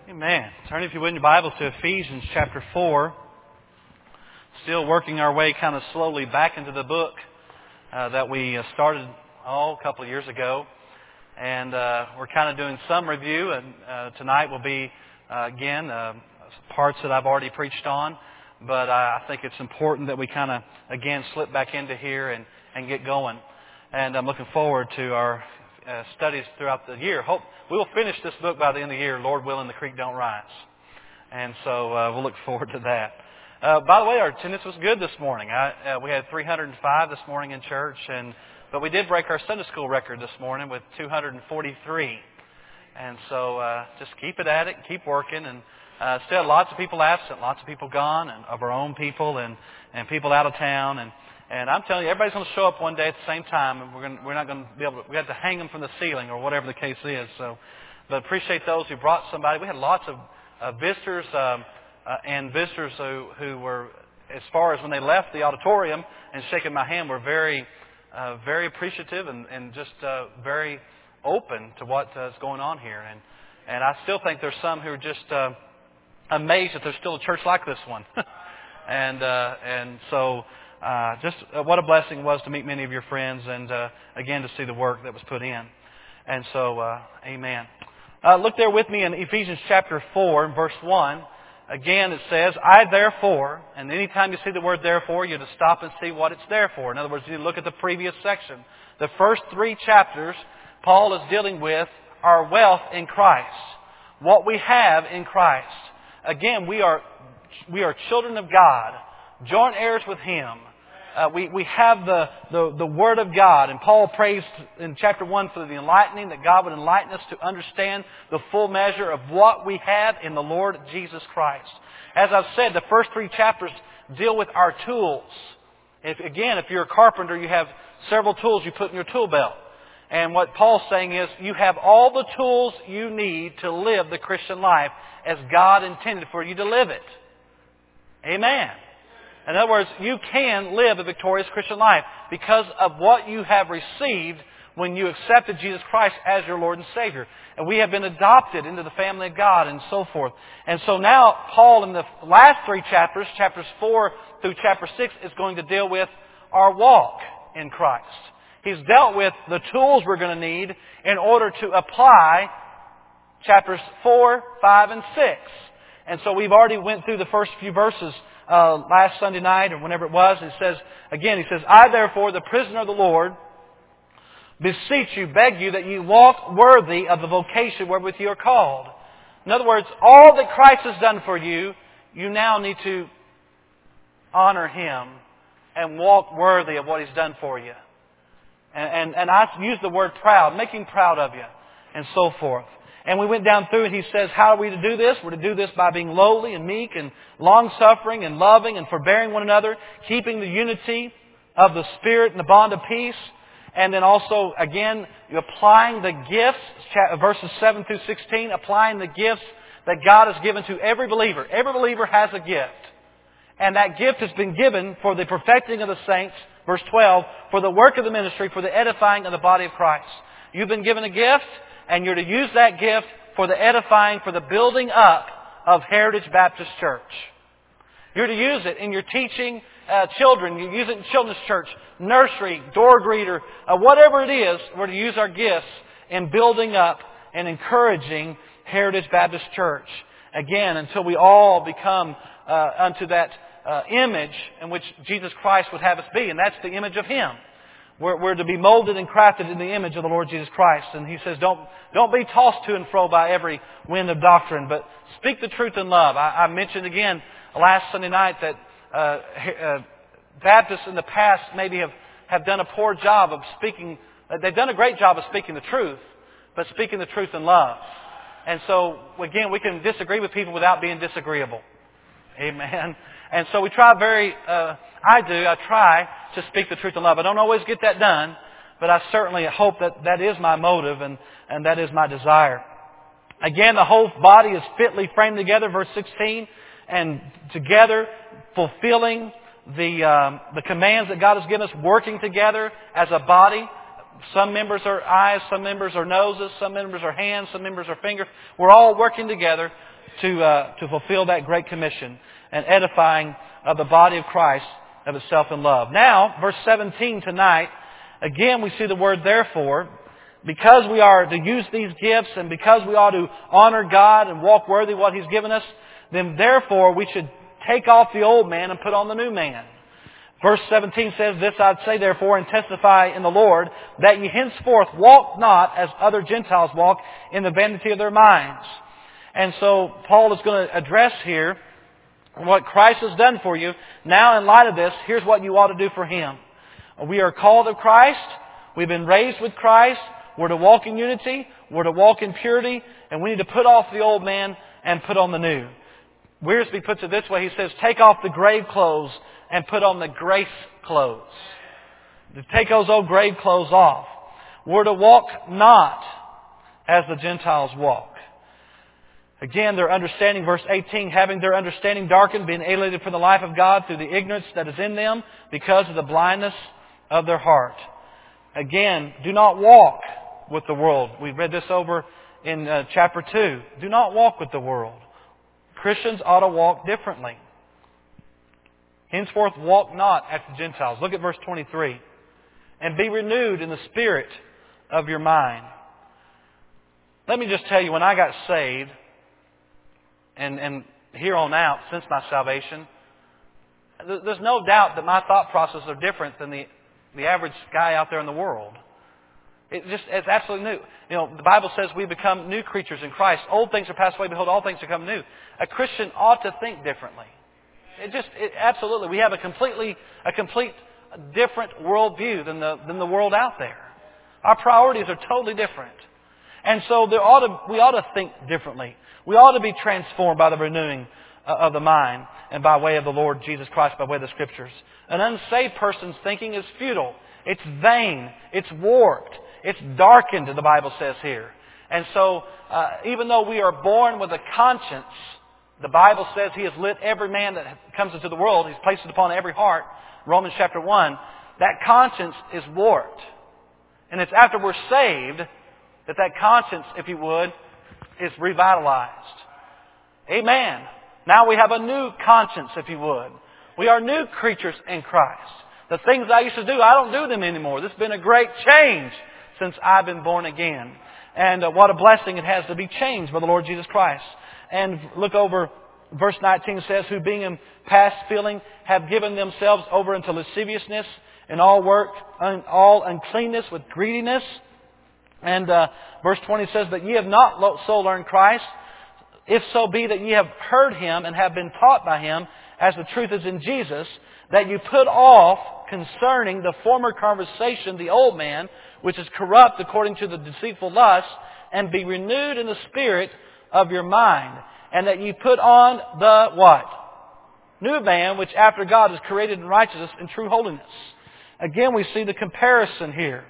Amen. Turn, if you would, in your Bibles to Ephesians chapter 4. Still working our way kind of slowly back into the book that we started a couple of years ago. And we're kind of doing some review. And tonight will be, again, parts that I've already preached on. But I think it's important that we kind of, again, slip back into here and get going. And I'm looking forward to our studies throughout the year. Hope we will finish this book by the end of the year, Lord willing, the creek don't rise. And so we'll look forward to that. By the way, our attendance was good this morning. We had 305 this morning in church, but we did break our Sunday school record this morning with 243. And so just keep it at it, keep working, and still lots of people absent, lots of people gone, and of our own people and people out of town. And I'm telling you, everybody's going to show up one day at the same time, and we're not going to be able to. We have to hang them from the ceiling or whatever the case is. So, but appreciate those who brought somebody. We had lots of visitors and visitors who were, as far as when they left the auditorium and shaking my hand, were very appreciative and just very open to what is going on here. And I still think there's some who are just amazed that there's still a church like this one. and so. Just what a blessing it was to meet many of your friends and, again, to see the work that was put in. And so, amen. Look there with me in Ephesians chapter 4, verse 1. Again, it says, I therefore, and anytime you see the word therefore, you have to stop and see what it's there for. In other words, you look at the previous section. The first 3 chapters, Paul is dealing with our wealth in Christ. What we have in Christ. Again, we are children of God, joint heirs with Him. We have the Word of God, and Paul prays in chapter 1 for the enlightening, that God would enlighten us to understand the full measure of what we have in the Lord Jesus Christ. As I've said, the first 3 chapters deal with our tools. If you're a carpenter, you have several tools you put in your tool belt. And what Paul's saying is, you have all the tools you need to live the Christian life as God intended for you to live it. Amen. In other words, you can live a victorious Christian life because of what you have received when you accepted Jesus Christ as your Lord and Savior. And we have been adopted into the family of God and so forth. And so now Paul in the last 3 chapters, chapters 4 through chapter 6, is going to deal with our walk in Christ. He's dealt with the tools we're going to need in order to apply chapters 4, 5, and 6. And so we've already went through the first few verses last Sunday night or whenever it was. It says, I therefore, the prisoner of the Lord, beseech you, beg you, that you walk worthy of the vocation wherewith you are called. In other words, all that Christ has done for you, you now need to honor Him and walk worthy of what He's done for you. And I use the word proud, make Him proud of you, and so forth. And we went down through it. He says, how are we to do this? We're to do this by being lowly and meek and long-suffering and loving and forbearing one another, keeping the unity of the Spirit and the bond of peace. And then also, again, applying the gifts, verses 7 through 16, applying the gifts that God has given to every believer. Every believer has a gift. And that gift has been given for the perfecting of the saints, verse 12, for the work of the ministry, for the edifying of the body of Christ. You've been given a gift, and you're to use that gift for the edifying, for the building up of Heritage Baptist Church. You're to use it in your teaching children. You use it in children's church, nursery, door greeter, whatever it is. We're to use our gifts in building up and encouraging Heritage Baptist Church. Again, until we all become unto that image in which Jesus Christ would have us be. And that's the image of Him. We're to be molded and crafted in the image of the Lord Jesus Christ. And He says, don't be tossed to and fro by every wind of doctrine, but speak the truth in love. I mentioned again last Sunday night that Baptists in the past maybe have done a poor job of speaking. They've done a great job of speaking the truth, but speaking the truth in love. And so, again, we can disagree with people without being disagreeable. Amen. And so we try I try to speak the truth in love. I don't always get that done, but I certainly hope that is my motive and that is my desire. Again, the whole body is fitly framed together, verse 16, and together fulfilling the commands that God has given us, working together as a body. Some members are eyes, some members are noses, some members are hands, some members are fingers. We're all working together to fulfill that great commission and edifying of the body of Christ of itself in love. Now, verse 17 tonight, again we see the word therefore. Because we are to use these gifts and because we ought to honor God and walk worthy of what He's given us, then therefore we should take off the old man and put on the new man. Verse 17 says, This I'd say therefore and testify in the Lord, that ye henceforth walk not as other Gentiles walk in the vanity of their minds. And so Paul is going to address here what Christ has done for you. Now in light of this, here's what you ought to do for Him. We are called of Christ. We've been raised with Christ. We're to walk in unity. We're to walk in purity. And we need to put off the old man and put on the new. Wiersbe puts it this way. He says, take off the grave clothes and put on the grace clothes. To take those old grave clothes off. We're to walk not as the Gentiles walk. Again, their understanding, verse 18, having their understanding darkened, being alienated from the life of God through the ignorance that is in them because of the blindness of their heart. Again, do not walk with the world. We read this over in chapter 2. Do not walk with the world. Christians ought to walk differently. Henceforth walk not as the Gentiles. Look at verse 23. And be renewed in the spirit of your mind. Let me just tell you, when I got saved, and here on out, since my salvation, there's no doubt that my thought processes are different than the average guy out there in the world. It's absolutely new. You know, the Bible says we become new creatures in Christ. Old things are passed away, behold, all things become new. A Christian ought to think differently. Absolutely. We have a complete different worldview than the world out there. Our priorities are totally different. And so we ought to think differently. We ought to be transformed by the renewing of the mind and by way of the Lord Jesus Christ, by way of the Scriptures. An unsaved person's thinking is futile. It's vain. It's warped. It's darkened, the Bible says here. And so, even though we are born with a conscience, the Bible says He has lit every man that comes into the world. He's placed it upon every heart. Romans chapter 1. That conscience is warped. And it's after we're saved that conscience, if you would, is revitalized. Amen. Now we have a new conscience, if you would. We are new creatures in Christ. The things I used to do, I don't do them anymore. This has been a great change since I've been born again. And what a blessing it has to be changed by the Lord Jesus Christ. And look over verse 19 says, who being in past feeling have given themselves over into lasciviousness and all work, all uncleanness with greediness. And verse 20 says, but ye have not so learned Christ, if so be that ye have heard Him and have been taught by Him, as the truth is in Jesus, that you put off concerning the former conversation the old man, which is corrupt according to the deceitful lust, and be renewed in the spirit of your mind. And that you put on the what? New man, which after God is created in righteousness and true holiness. Again, we see the comparison here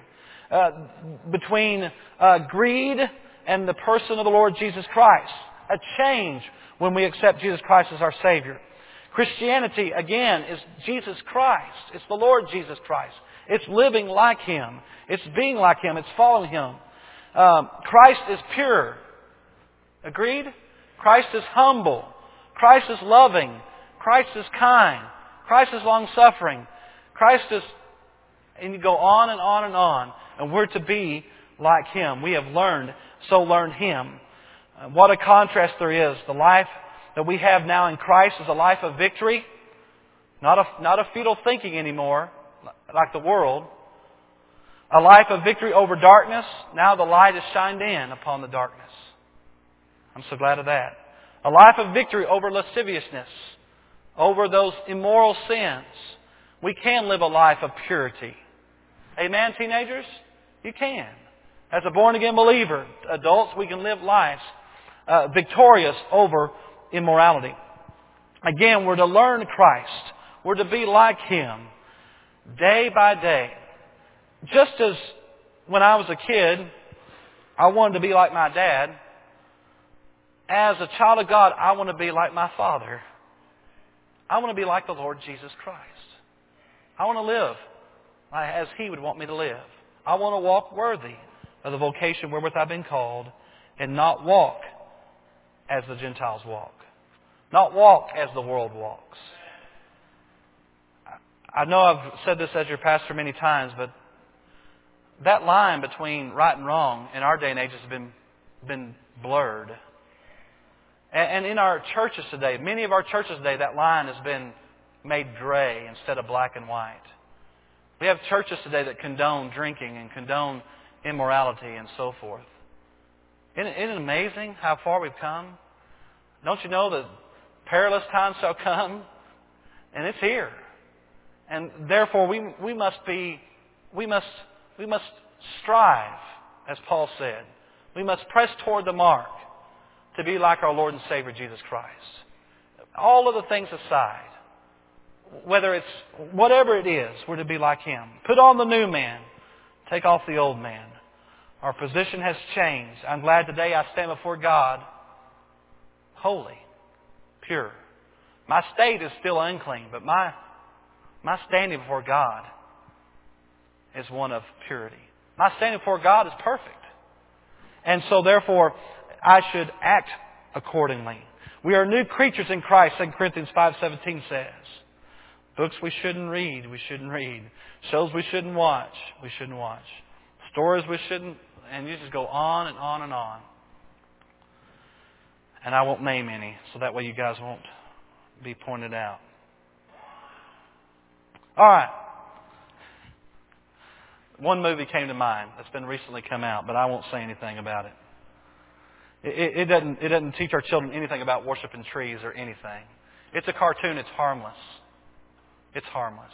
between greed and the person of the Lord Jesus Christ. A change when we accept Jesus Christ as our Savior. Christianity, again, is Jesus Christ. It's the Lord Jesus Christ. It's living like Him. It's being like Him. It's following Him. Christ is pure. Agreed? Christ is humble. Christ is loving. Christ is kind. Christ is long-suffering. Christ is... And you go on and on and on. And we're to be like Him. We have learned Him. What a contrast there is. The life that we have now in Christ is a life of victory. Not a futile thinking anymore, like the world. A life of victory over darkness. Now the light is shined in upon the darkness. I'm so glad of that. A life of victory over lasciviousness. Over those immoral sins. We can live a life of purity. Amen, teenagers? You can. As a born-again believer, adults, we can live lives victorious over immorality. Again, we're to learn Christ. We're to be like Him day by day. Just as when I was a kid, I wanted to be like my dad. As a child of God, I want to be like my Father. I want to be like the Lord Jesus Christ. I want to live as He would want me to live. I want to walk worthy of the vocation wherewith I've been called and not walk as the Gentiles walk. Not walk as the world walks. I know I've said this as your pastor many times, but that line between right and wrong in our day and age has been blurred. And in our churches today, many of our churches today, that line has been made gray instead of black and white. We have churches today that condone drinking and condone immorality and so forth. Isn't it amazing how far we've come? Don't you know that perilous times shall come? And it's here. And therefore we must strive, as Paul said. We must press toward the mark to be like our Lord and Savior Jesus Christ. All of the things aside, whatever it is, we're to be like Him. Put on the new man. Take off the old man. Our position has changed. I'm glad today I stand before God holy, pure. My state is still unclean, but my standing before God is one of purity. My standing before God is perfect. And so therefore, I should act accordingly. We are new creatures in Christ, 2 Corinthians 5:17 says. Books we shouldn't read, we shouldn't read. Shows we shouldn't watch, we shouldn't watch. Stories we shouldn't, and you just go on and on and on. And I won't name any, so that way you guys won't be pointed out. All right. One movie came to mind that's been recently come out, but I won't say anything about it. It doesn't teach our children anything about worshiping trees or anything. It's a cartoon. It's harmless. It's harmless.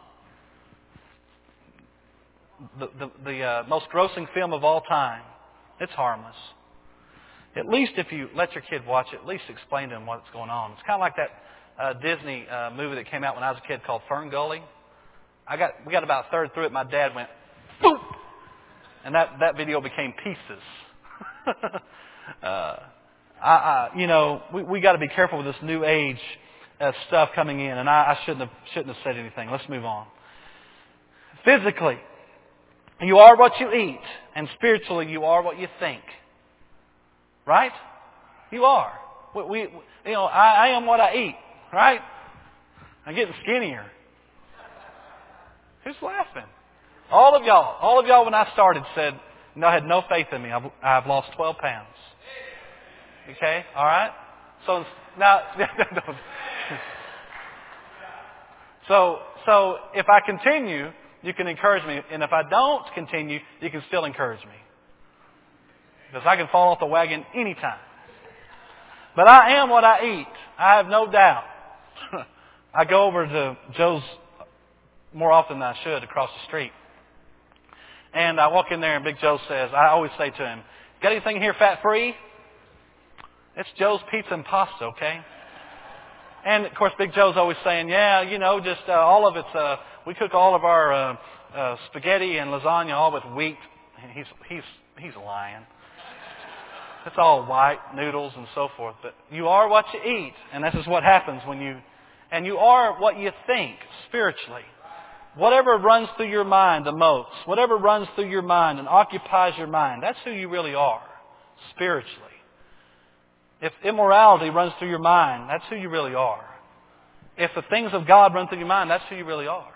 The most grossing film of all time. It's harmless. At least if you let your kid watch it, at least explain to them what's going on. It's kind of like that Disney movie that came out when I was a kid called Fern Gully. We got about a third through it. My dad went, boop! And that video became pieces. We got to be careful with this new age stuff coming in, and I shouldn't have said anything. Let's move on. Physically, you are what you eat, and spiritually, you are what you think. Right? You are. I am what I eat. Right? I'm getting skinnier. Who's laughing? All of y'all when I started said, had no faith in me. I've lost 12 pounds. Okay? All right? So now, so if I continue, you can encourage me. And if I don't continue, you can still encourage me. Because I can fall off the wagon anytime. But I am what I eat. I have no doubt. I go over to Joe's more often than I should across the street. And I walk in there and Big Joe says, I always say to him, got anything here fat-free? It's Joe's Pizza and Pasta, okay? And, of course, Big Joe's always saying, just all of it's, we cook all of our spaghetti and lasagna all with wheat. And he's lying. It's all white noodles and so forth. But you are what you eat. And this is what happens and you are what you think spiritually. Whatever runs through your mind the most, whatever runs through your mind and occupies your mind, that's who you really are spiritually. If immorality runs through your mind, that's who you really are. If the things of God run through your mind, that's who you really are.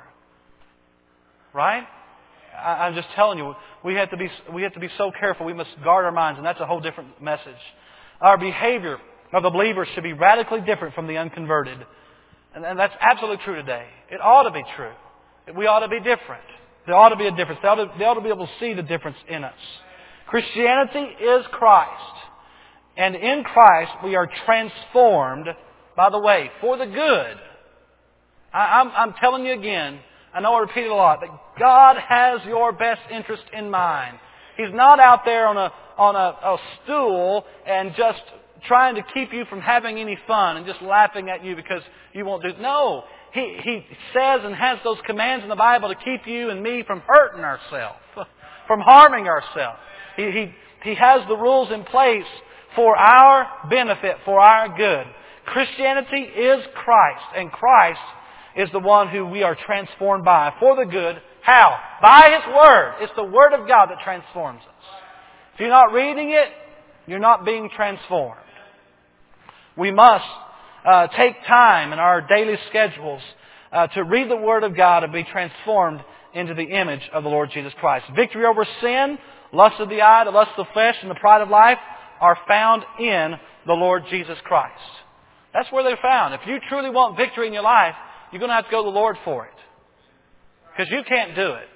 Right? I'm just telling you, we have to be so careful. We must guard our minds, and that's a whole different message. Our behavior of the believers should be radically different from the unconverted. And that's absolutely true today. It ought to be true. We ought to be different. There ought to be a difference. They ought to be able to see the difference in us. Christianity is Christ. And in Christ we are transformed, by the way, for the good. I'm telling you again, I know I repeat it a lot, that God has your best interest in mind. He's not out there on a stool and just trying to keep you from having any fun and just laughing at you because you won't do it. No. He says and has those commands in the Bible to keep you and me from hurting ourselves, from harming ourselves. He has the rules in place for our benefit, for our good. Christianity is Christ, and Christ is the one who we are transformed by for the good. How? By His Word. It's the Word of God that transforms us. If you're not reading it, you're not being transformed. We must take time in our daily schedules to read the Word of God and be transformed into the image of the Lord Jesus Christ. Victory over sin, lust of the eye, the lust of the flesh, and the pride of life are found in the Lord Jesus Christ. That's where they're found. If you truly want victory in your life, you're going to have to go to the Lord for it. Because you can't do it.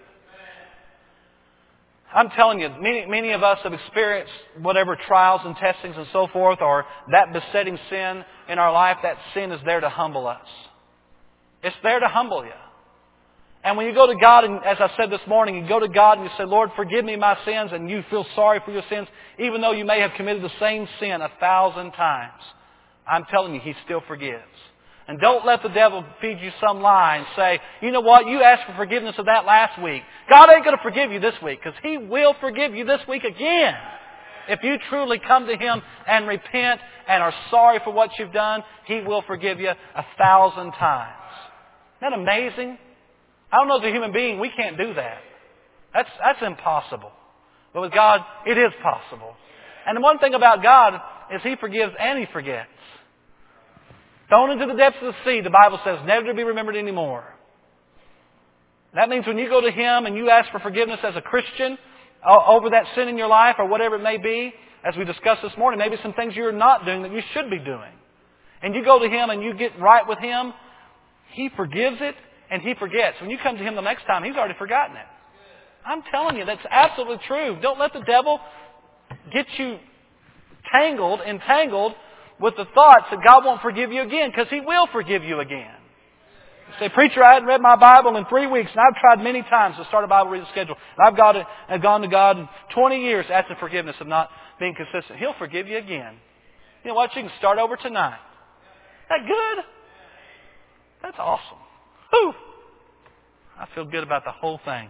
I'm telling you, many of us have experienced whatever trials and testings and so forth, or that besetting sin in our life. That sin is there to humble us. It's there to humble you. And when you go to God, and as I said this morning, you go to God and you say, Lord, forgive me my sins, and you feel sorry for your sins, even though you may have committed the same sin 1,000 times. I'm telling you, He still forgives. And don't let the devil feed you some lie and say, you know what, you asked for forgiveness of that last week. God ain't going to forgive you this week, because He will forgive you this week again. If you truly come to Him and repent and are sorry for what you've done, He will forgive you 1,000 times. Isn't that amazing? I don't know, as a human being, we can't do that. That's impossible. But with God, it is possible. And the one thing about God is He forgives and He forgets. Thrown into the depths of the sea, the Bible says, never to be remembered anymore. That means when you go to Him and you ask for forgiveness as a Christian over that sin in your life or whatever it may be, as we discussed this morning, maybe some things you're not doing that you should be doing. And you go to Him and you get right with Him, He forgives it and He forgets. When you come to Him the next time, He's already forgotten it. I'm telling you, that's absolutely true. Don't let the devil get you entangled with the thoughts that God won't forgive you again, because He will forgive you again. You say, preacher, I hadn't read my Bible in 3 weeks, and I've tried many times to start a Bible reading schedule. And I've gone to God in 20 years asking forgiveness of not being consistent. He'll forgive you again. You know what? You can start over tonight. Is that good? That's awesome. Whew. I feel good about the whole thing.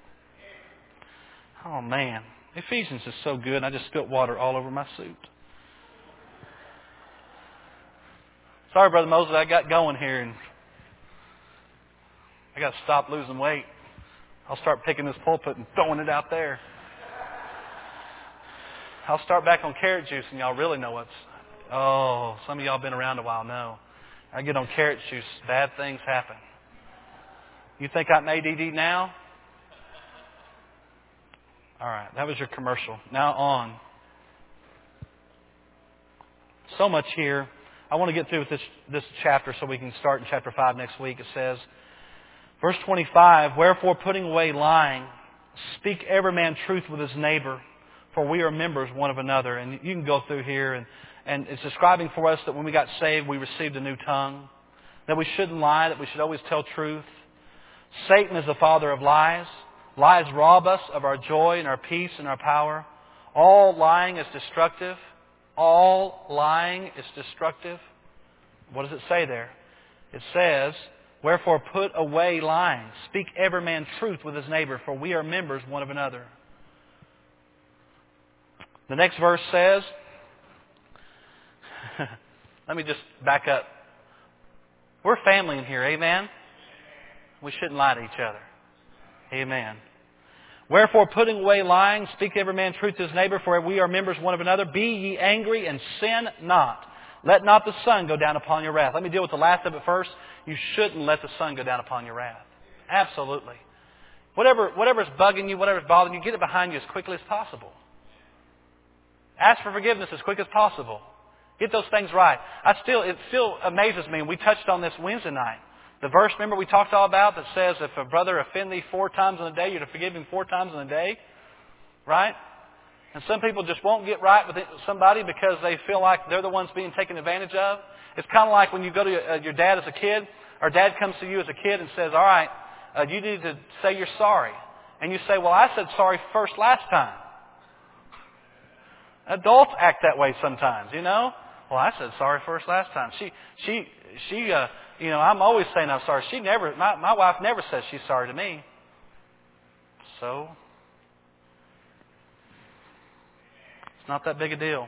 Oh, man. Ephesians is so good. I just spilt water all over my suit. Sorry, Brother Moses, I got going here and I got to stop losing weight. I'll start picking this pulpit and throwing it out there. I'll start back on carrot juice and y'all really know some of y'all been around a while know. I get on carrot juice, bad things happen. You think I'm ADD now? All right, that was your commercial. Now on. So much here. I want to get through with this chapter so we can start in chapter 5 next week. It says, verse 25, wherefore putting away lying, speak every man truth with his neighbor, for we are members one of another. And you can go through here, and it's describing for us that when we got saved, we received a new tongue, that we shouldn't lie, that we should always tell truth. Satan is the father of lies. Lies rob us of our joy and our peace and our power. All lying is destructive. All lying is destructive. What does it say there? It says, wherefore put away lying. Speak every man truth with his neighbor, for we are members one of another. The next verse says, let me just back up. We're family in here, amen? We shouldn't lie to each other. Amen. Wherefore, putting away lying, speak every man truth to his neighbor, for we are members one of another. Be ye angry and sin not. Let not the sun go down upon your wrath. Let me deal with the last of it first. You shouldn't let the sun go down upon your wrath. Absolutely. Whatever's bugging you, whatever's bothering you, get it behind you as quickly as possible. Ask for forgiveness as quick as possible. Get those things right. It still amazes me, and we touched on this Wednesday night. The verse, remember, we talked all about that says if a brother offend thee 4 times in a day, you're to forgive him 4 times in a day. Right? And some people just won't get right with somebody because they feel like they're the ones being taken advantage of. It's kind of like when you go to your dad as a kid, or dad comes to you as a kid and says, all right, you need to say you're sorry. And you say, well, I said sorry first last time. Adults act that way sometimes, you know. Well, I said sorry first last time. I'm always saying I'm sorry. My wife never says she's sorry to me. So, it's not that big a deal.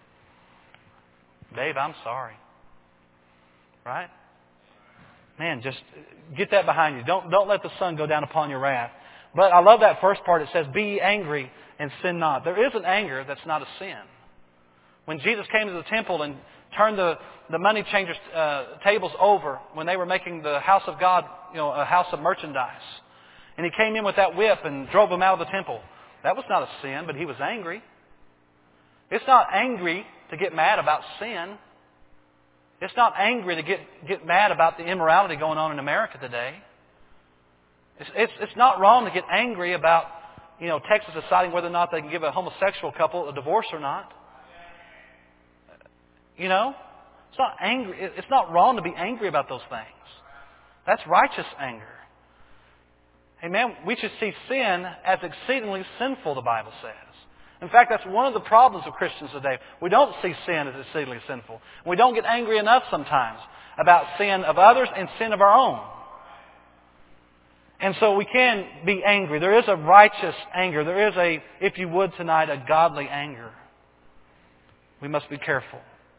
Dave, I'm sorry. Right? Man, just get that behind you. Don't let the sun go down upon your wrath. But I love that first part. It says, be ye angry and sin not. There is an anger that's not a sin. When Jesus came to the temple and turned the money changers' tables over when they were making the house of God, a house of merchandise. And he came in with that whip and drove them out of the temple. That was not a sin, but he was angry. It's not angry to get mad about sin. It's not angry to get mad about the immorality going on in America today. It's not wrong to get angry about, Texas deciding whether or not they can give a homosexual couple a divorce or not. It's not angry. It's not wrong to be angry about those things. That's righteous anger. Amen. We should see sin as exceedingly sinful, the Bible says. In fact, that's one of the problems of Christians today. We don't see sin as exceedingly sinful. We don't get angry enough sometimes about sin of others and sin of our own. And so we can be angry. There is a righteous anger. There is if you would tonight, a godly anger. We must be careful.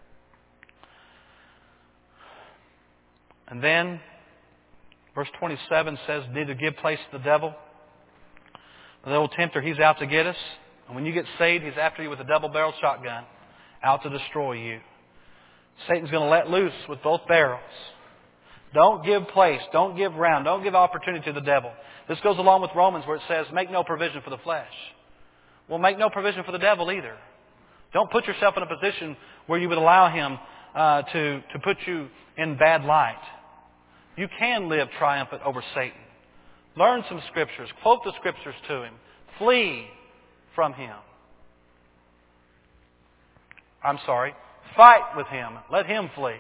And then, verse 27 says, neither give place to the devil. The old tempter, he's out to get us. And when you get saved, he's after you with a double-barreled shotgun, out to destroy you. Satan's going to let loose with both barrels. Don't give place. Don't give ground. Don't give opportunity to the devil. This goes along with Romans where it says, make no provision for the flesh. Well, make no provision for the devil either. Don't put yourself in a position where you would allow him to put you in bad light. You can live triumphant over Satan. Learn some scriptures. Quote the scriptures to him. Flee from him. Fight with him. Let him flee.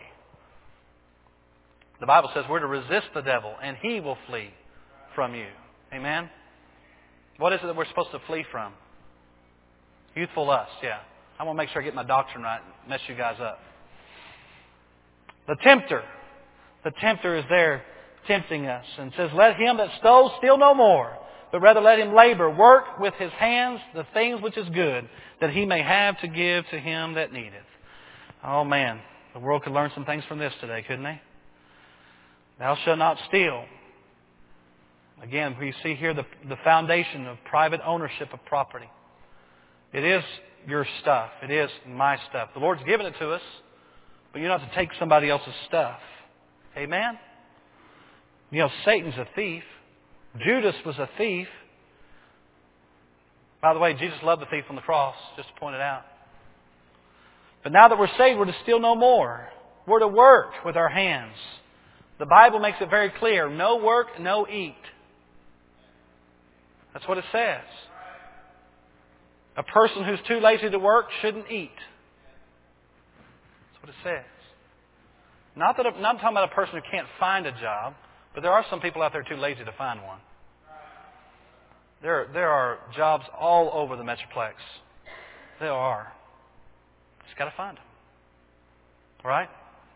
The Bible says we're to resist the devil and he will flee from you. Amen? What is it that we're supposed to flee from? Youthful lust, yeah. I want to make sure I get my doctrine right and mess you guys up. The tempter. The tempter is there tempting us and says, let him that stole steal no more, but rather let him labor, work with his hands the things which is good, that he may have to give to him that needeth. Oh man, the world could learn some things from this today, couldn't they? Thou shalt not steal. Again, we see here the foundation of private ownership of property. It is your stuff. It is my stuff. The Lord's given it to us, but you're not to take somebody else's stuff. Amen? Satan's a thief. Judas was a thief. By the way, Jesus loved the thief on the cross, just to point it out. But now that we're saved, we're to steal no more. We're to work with our hands. The Bible makes it very clear. No work, no eat. That's what it says. A person who's too lazy to work shouldn't eat. That's what it says. Not talking about a person who can't find a job, but there are some people out there too lazy to find one. There are jobs all over the Metroplex. There are. Just got to find them. Right?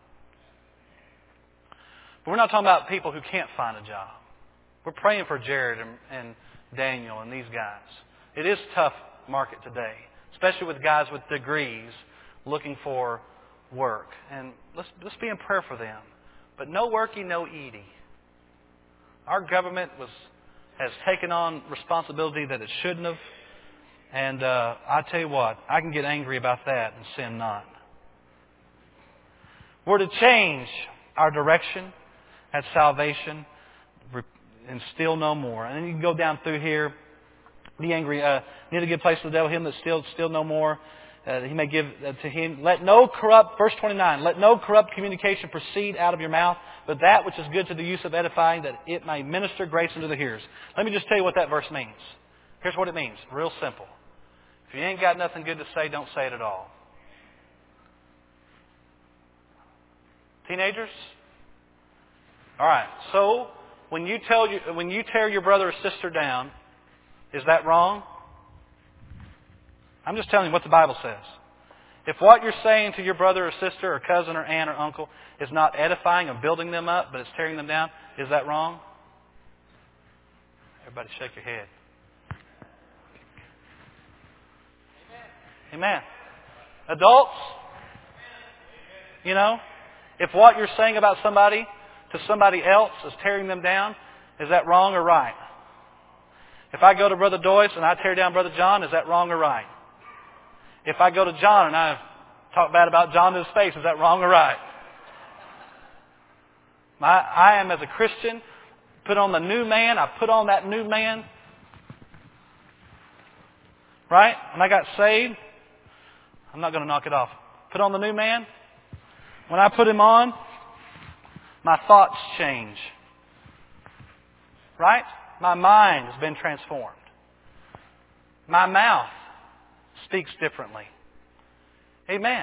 But we're not talking about people who can't find a job. We're praying for Jared and Daniel and these guys. It is a tough market today, especially with guys with degrees looking for work. And let's be in prayer for them. But no worky, no eaty. Our government has taken on responsibility that it shouldn't have. And I tell you what, I can get angry about that and sin not. We're to change our direction at salvation and steal no more. And then you can go down through here. Be angry. Neither give place to the devil. Him that steal no more. He may give to him. Let no corrupt, verse 29, let no corrupt communication proceed out of your mouth, but that which is good to the use of edifying, that it may minister grace unto the hearers. Let me just tell you what that verse means. Here's what it means. Real simple. If you ain't got nothing good to say, don't say it at all. Teenagers? All right. So, when you tear your brother or sister down, is that wrong? I'm just telling you what the Bible says. If what you're saying to your brother or sister or cousin or aunt or uncle is not edifying or building them up, but it's tearing them down, is that wrong? Everybody shake your head. Amen. Adults, if what you're saying about somebody to somebody else is tearing them down, is that wrong or right? If I go to Brother Doyce and I tear down Brother John, is that wrong or right? If I go to John and I talk bad about John to his face. Is that wrong or right? I am, as a Christian, put on the new man. I put on that new man. Right? When I got saved, I'm not going to knock it off. Put on the new man. When I put him on, my thoughts change. Right? My mind has been transformed. My mouth speaks differently. Amen.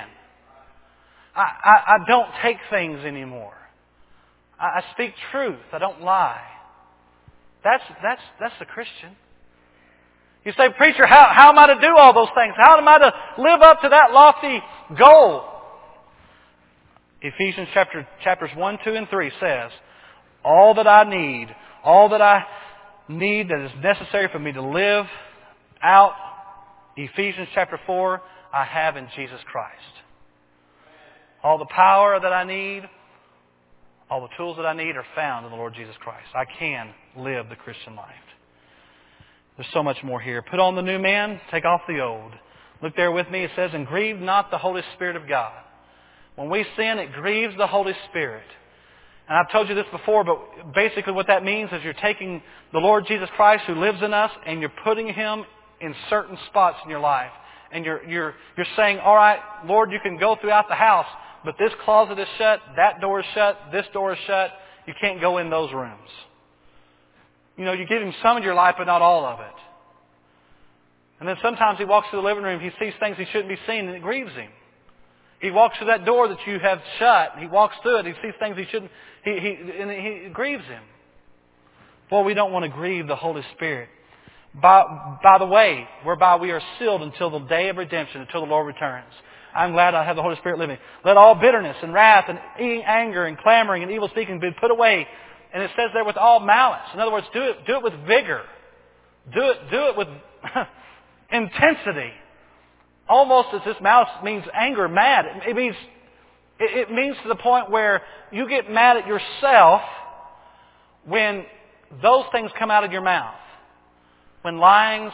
I don't take things anymore. I speak truth. I don't lie. That's the Christian. You say, preacher, how am I to do all those things? How am I to live up to that lofty goal? Ephesians chapters 1, 2, and 3 says, all that I need that is necessary for me to live out Ephesians chapter 4, I have in Jesus Christ. All the power that I need, all the tools that I need are found in the Lord Jesus Christ. I can live the Christian life. There's so much more here. Put on the new man, take off the old. Look there with me. It says, and grieve not the Holy Spirit of God. When we sin, it grieves the Holy Spirit. And I've told you this before, but basically what that means is you're taking the Lord Jesus Christ who lives in us and you're putting Him in certain spots in your life. And you're saying, all right, Lord, you can go throughout the house, but this closet is shut, that door is shut, this door is shut. You can't go in those rooms. You know, you give Him some of your life, but not all of it. And then sometimes He walks through the living room, He sees things He shouldn't be seeing, and it grieves Him. He walks through that door that you have shut, and He walks through it, He sees things He shouldn't, and it grieves Him. Boy, we don't want to grieve the Holy Spirit. By the way, whereby we are sealed until the day of redemption, until the Lord returns. I'm glad I have the Holy Spirit living. Let all bitterness and wrath and anger and clamoring and evil speaking be put away. And it says there with all malice. In other words, do it with vigor. Do it with intensity. Almost as this malice means anger, mad. It means to the point where you get mad at yourself when those things come out of your mouth. When lyings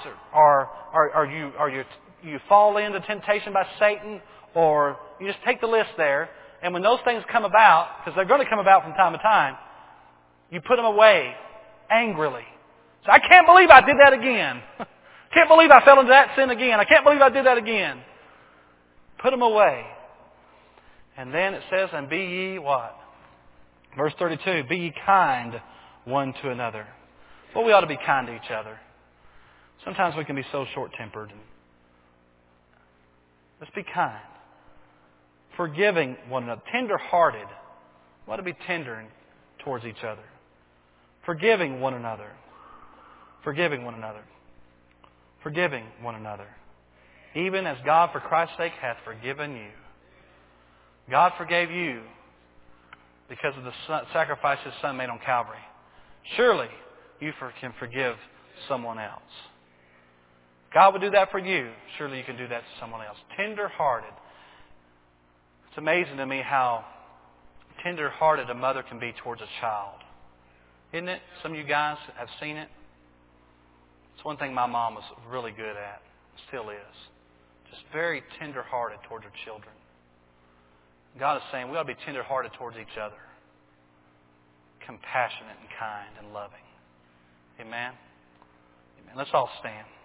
you fall into temptation by Satan, or you just take the list there, and when those things come about, because they're going to come about from time to time, you put them away angrily. So I can't believe I did that again. Can't believe I fell into that sin again. I can't believe I did that again. Put them away. And then it says, and be ye what? Verse 32, be ye kind one to another. Well, we ought to be kind to each other. Sometimes we can be so short-tempered. Let's be kind. Forgiving one another. Tender-hearted. We ought to be tender towards each other. Forgiving one another. Forgiving one another. Forgiving one another. Even as God for Christ's sake hath forgiven you. God forgave you because of the sacrifice His Son made on Calvary. Surely you can forgive someone else. God would do that for you. Surely you can do that to someone else. Tender-hearted. It's amazing to me how tender-hearted a mother can be towards a child. Isn't it? Some of you guys have seen it. It's one thing my mom was really good at. Still is. Just very tender-hearted towards her children. God is saying we ought to be tender-hearted towards each other. Compassionate and kind and loving. Amen? Amen. Let's all stand.